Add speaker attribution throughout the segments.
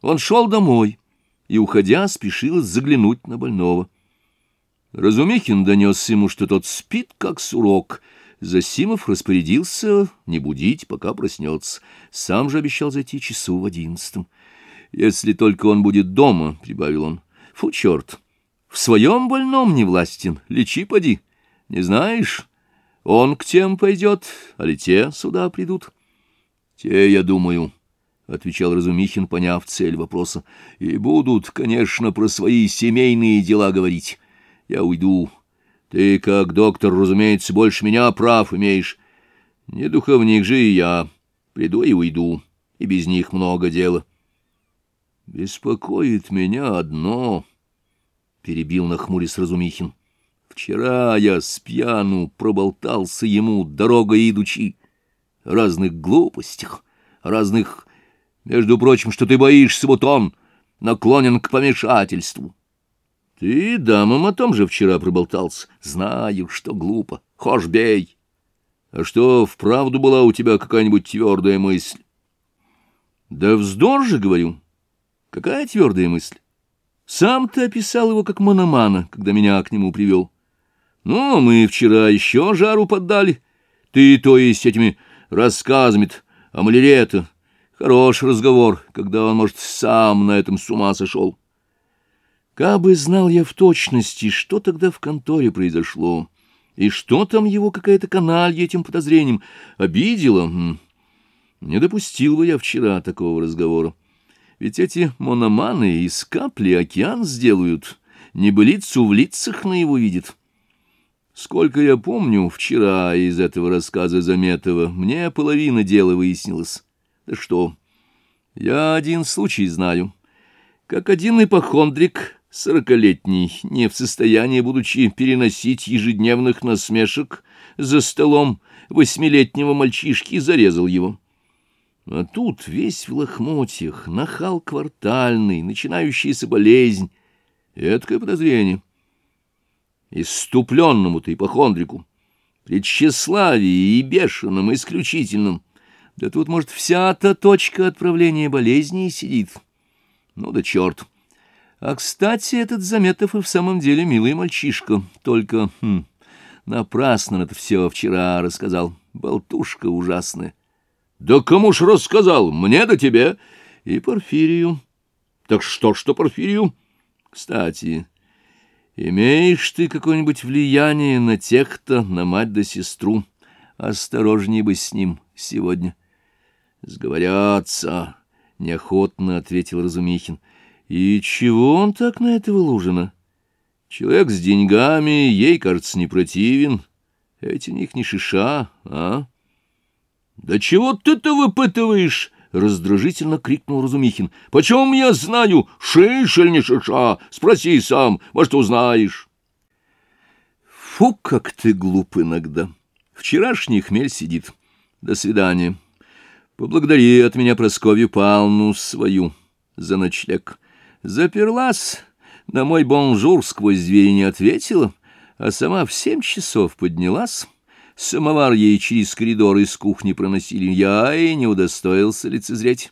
Speaker 1: Он шел домой и, уходя, спешил заглянуть на больного. Разумихин донес ему, что тот спит, как сурок. Засимов распорядился не будить, пока проснется. Сам же обещал зайти часу в 11. «Если только он будет дома», — прибавил он. «Фу, черт! В своем больном не властен, лечи поди. Не знаешь, он к тем пойдет, а ли те сюда придут?» «Те, я думаю», — отвечал Разумихин, поняв цель вопроса, — «и будут, конечно, про свои семейные дела говорить. Я уйду. Ты, как доктор, разумеется, больше меня прав имеешь. Не духовник же и я. Приду и уйду, и без них много дела». «Беспокоит меня одно», — перебил нахмурясь Разумихин. «Вчера я спьяну проболтался ему, дорогой идучи, о разных глупостях, о разных, между прочим, что ты боишься, вот он наклонен к помешательству. Ты дамам о том же вчера проболтался. Знаю, что глупо. Хошь бей. А что, вправду была у тебя какая-нибудь твердая мысль?» «Да вздор же, говорю. Какая твердая мысль? Сам ты описал его как мономана, когда меня к нему привел. Ну, мы вчера еще жару поддали. Ты, то есть, этими рассказами-то о малярета. Хороший разговор, когда он, может, сам на этом с ума сошел. Кабы знал я в точности, что тогда в конторе произошло, и что там его какая-то каналья этим подозрением обидела, не допустил бы я вчера такого разговора. Ведь эти мономаны из капли океан сделают, небылицу в лицах наяву видят. Сколько я помню, вчера из этого рассказа Заметова мне половина дела выяснилась. Да что, я один случай знаю, как один ипохондрик 40-летний, не в состоянии, будучи переносить ежедневных насмешек, за столом 8-летнего мальчишки зарезал его. А тут весь в лохмотьях, нахал квартальный, начинающаяся болезнь. Эдакое подозрение. Исступленному-то ипохондрику, при тщеславии и бешеном, исключительном. Да тут, может, вся-то точка отправления болезни и сидит. Ну да черт. А, кстати, этот Заметов и в самом деле милый мальчишка. Только напрасно это все вчера рассказал. Болтушка ужасная. «Да кому ж рассказал? Мне да тебе?» «И Порфирию». «Так что Порфирию?» «Кстати, имеешь ты какое-нибудь влияние на тех-то, на мать да сестру? Осторожней бы с ним сегодня». «Сговорятся», — неохотно ответил Разумихин. «И чего он так на этого Лужина? Человек с деньгами, ей, кажется, не противен. Эти них не шиша, а?» «Да чего ты-то выпытываешь?» — раздражительно крикнул Разумихин. «Почем я знаю, шиш или не шиша? Спроси сам, может, узнаешь». «Фу, как ты глуп иногда. Вчерашний хмель сидит. До свидания. Поблагодари от меня Прасковью Павловну свою за ночлег. Заперлась, на мой бонжур сквозь двери не ответила, а сама в 7 часов поднялась». Самовар ей через коридор из кухни проносили, я и не удостоился лицезреть.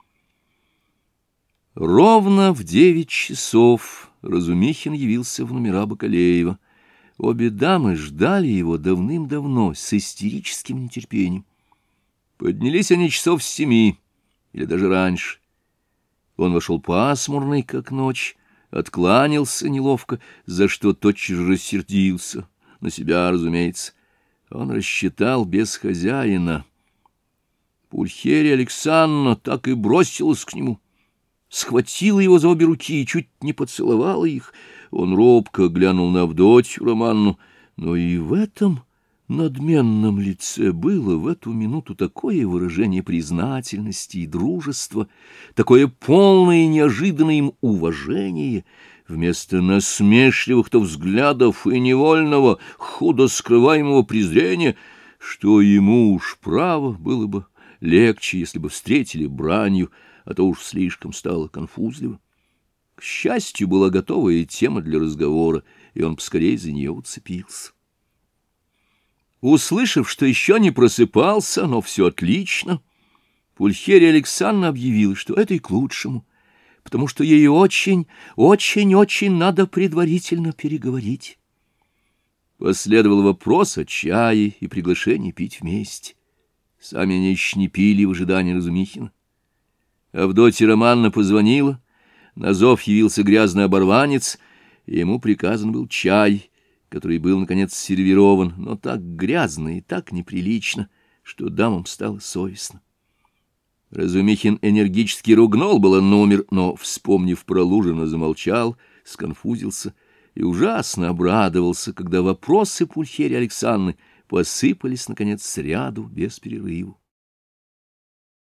Speaker 1: Ровно в 9 часов Разумихин явился в номера Бакалеева. Обе дамы ждали его давным-давно, с истерическим нетерпением. Поднялись они часов с 7, или даже раньше. Он вошел пасмурный, как ночь, откланялся неловко, за что тотчас же рассердился, на себя, разумеется. Он рассчитал без хозяина. Пульхерия Александровна так и бросилась к нему, схватила его за обе руки и чуть не поцеловала их. Он робко глянул на Авдотью Романну, но и в этом надменном лице было в эту минуту такое выражение признательности и дружества, такое полное и неожиданное им уважение — вместо насмешливых то взглядов и невольного, худо скрываемого презрения, что ему уж право было бы легче, если бы встретили бранью, а то уж слишком стало конфузливо. К счастью, была готовая тема для разговора, и он поскорее за нее уцепился. Услышав, что еще не просыпался, но все отлично, Пульхерия Александровна объявила, что это и к лучшему. потому что ей очень, очень, очень надо предварительно переговорить. Последовал вопрос о чае и приглашение пить вместе. Сами они еще не пили в ожидании Разумихина. Авдотья Романовна позвонила, на зов явился грязный оборванец, и ему приказан был чай, который был, наконец, сервирован, но так грязно и так неприлично, что дамам стало совестно. Разумихин энергически ругнул было номер, но, вспомнив про Лужина, замолчал, сконфузился и ужасно обрадовался, когда вопросы Пульхерии Александры посыпались, наконец, сряду без перерыва.